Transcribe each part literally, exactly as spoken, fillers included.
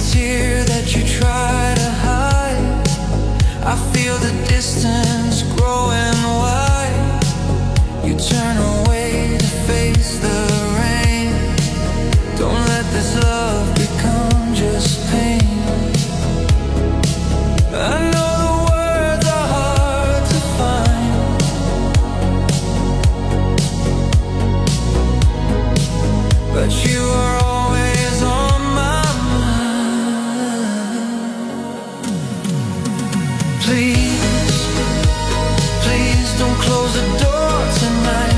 tear that you try to hide. I feel the distance growing wide. You turn away to face the rain. Don't let this love become just pain. I know the words are hard to find, but you are always on my mind. Please, please don't close the door tonight.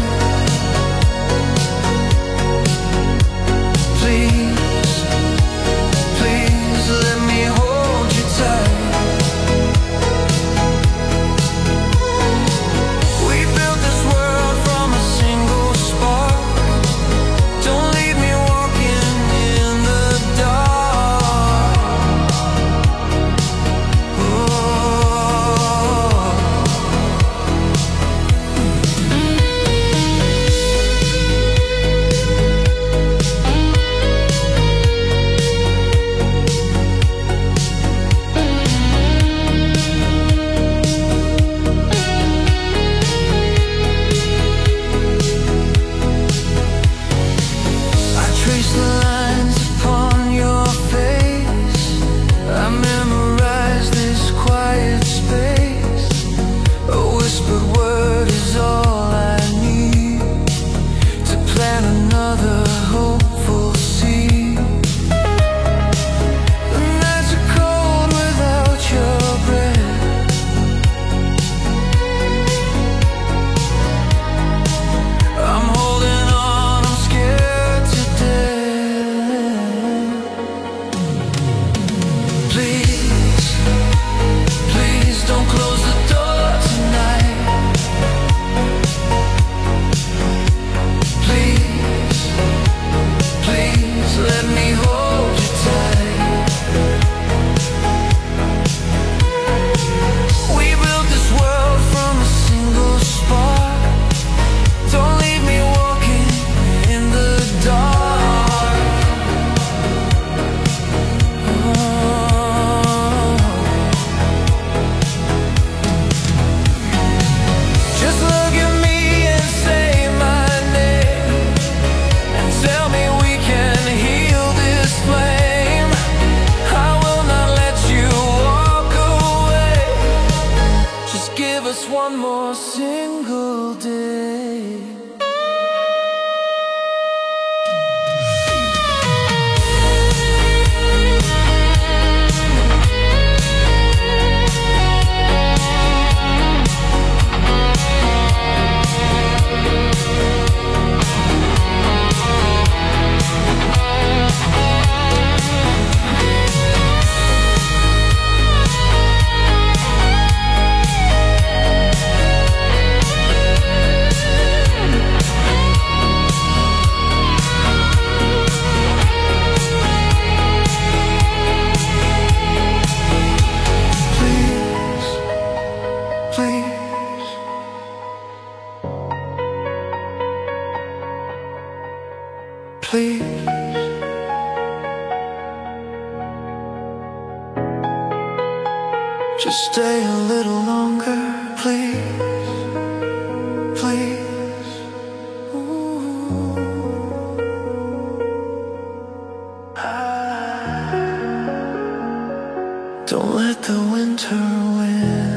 Please, please let me hold you tight. We built this world from a single spark. Don't leave me walking in the dark. Oh. I trace the lines upon your face. I memorize this quiet space. A whispered word is all I need to plant another hopeful seed. The nights are cold without your breath. I'm holding on, I'm scared to death. Please, please don't close the door tonight. Please, please let me hold you tight. We built this world from a single spark. Don't leave me walking in the dark. Oh. Just look at me and say my name, and tell me we can heal this flame. I will not let you walk away. Just give us one more single day. Please, please, please. Just stay a little longer, please, please. Ooh. Ah. Don't let the winter win.